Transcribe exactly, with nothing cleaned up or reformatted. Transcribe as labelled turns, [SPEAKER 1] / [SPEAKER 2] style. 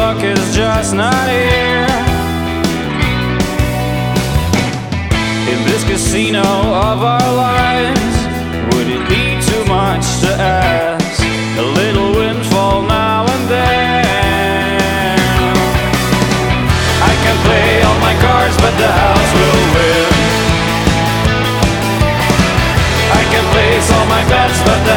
[SPEAKER 1] luck is just not here. In this casino of our lives, would it be too much to ask? A little windfall now and then. I can play all my cards, but the house will win. I can place all my bets, but the